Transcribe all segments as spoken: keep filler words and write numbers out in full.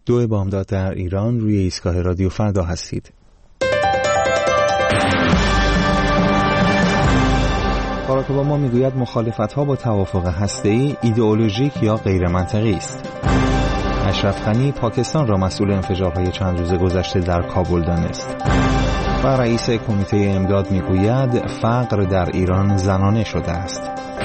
دو بامداد در ایران، روی ایستگاه رادیو فردا هستید. باراک اوباما میگوید مخالفت‌ها با توافق هسته‌ای ایدئولوژیک یا غیر منطقی است. اشرف غنی پاکستان را مسئول انفجارهای چند روز گذشته در کابل دانست. و رئیس کمیته امداد میگوید فقر در ایران زنانه شده است.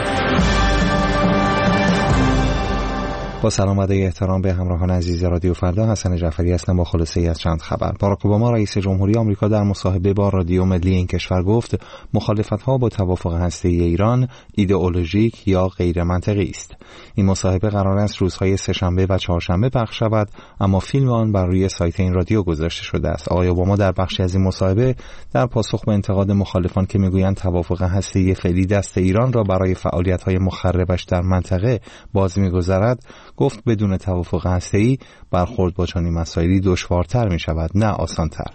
با سلام و احترام به همراهان عزیز رادیو فردا، حسن جعفری هستم با خلاصه ای از چند خبر. باراک اوباما رئیس جمهوری آمریکا در مصاحبه با رادیو ملی این کشور گفت مخالفت‌ها با توافق هسته‌ای ایران ایدئولوژیک یا غیر منطقی است. این مصاحبه قرار است روزهای سه‌شنبه و چهارشنبه پخش شود، اما فیلم آن بر روی سایت این رادیو گذاشته شده است. آقای اوباما در بخشی از این مصاحبه در پاسخ به انتقاد مخالفان که میگویند توافق هسته‌ای فعلی دست ایران را برای فعالیت‌های مخربش در منطقه باز می‌گذارد، گفت بدون توافق هسته‌ای برخورد با چنین مسائلی دشوارتر می شود نه آسانتر.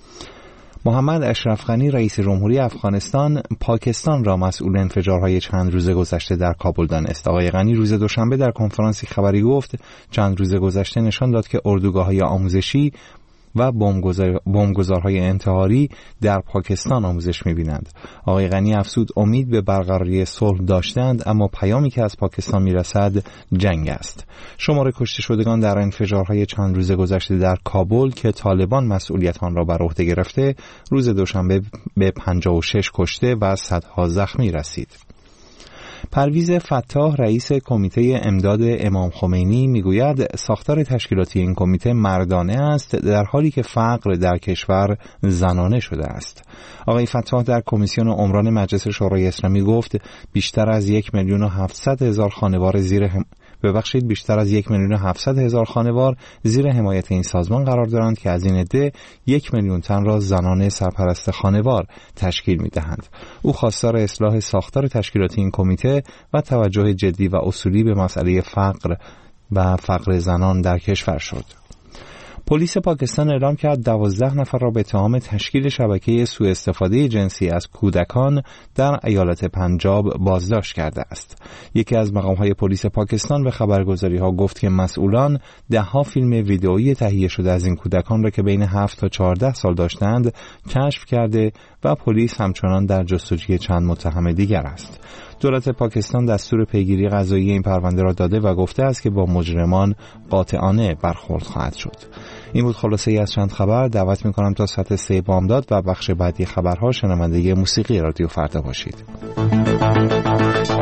محمد اشرف غنی رئیس جمهوری افغانستان پاکستان را مسئول انفجارهای چند روز گذشته در کابل دانست. آقای غنی روز دوشنبه در کنفرانسی خبری گفت چند روز گذشته نشان داد که اردوگاه‌های آموزشی و بمبگذارهای انتحاری در پاکستان آموزش می‌بینند. آقای غنی افزود امید به برقراری صلح داشتند، اما پیامی که از پاکستان میرسد جنگ است. شمار کشته شدگان در انفجارهای چند روز گذشته در کابل که طالبان مسئولیت آن را بر عهده گرفته، روز دوشنبه به پنجاه و شش کشته و صدها زخمی رسید. پرویز فتاح رئیس کمیته امداد امام خمینی میگوید ساختار تشکیلاتی این کمیته مردانه است در حالی که فقر در کشور زنانه شده است. آقای فتاح در کمیسیون عمران مجلس شورای اسلامی گفت بیشتر از یک میلیون و هفتصد هزار خانوار زیر هم... ببخشید بیشتر از یک میلیون و هفتصد هزار خانوار زیر حمایت این سازمان قرار دارند که از این عده یک میلیون تن را زنان سرپرست خانوار تشکیل می‌دهند. او خواستار اصلاح ساختار تشکیلاتی این کمیته و توجه جدی و اصولی به مسئله فقر و فقر زنان در کشور شد. پلیس پاکستان اعلام کرد دوازده نفر را به اتهام تشکیل شبکه سوء استفاده جنسی از کودکان در ایالت پنجاب بازداشت کرده است. یکی از مقام‌های پلیس پاکستان به خبرگزاری‌ها گفت که مسئولان ده‌ها فیلم ویدئویی تهیه شده از این کودکان را که بین هفت تا چهارده سال داشتند کشف کرده و پلیس همچنان در جستجوی چند متهم دیگر است. دولت پاکستان دستور پیگیری قضایی این پرونده را داده و گفته است که با مجرمان قاطعانه برخورد خواهد شد. این بود خلاصه ای از چند خبر. دعوت می‌کنم تا ساعت سه بامداد و بخش بعدی خبرها شنونده موسیقی رادیو فردا باشید.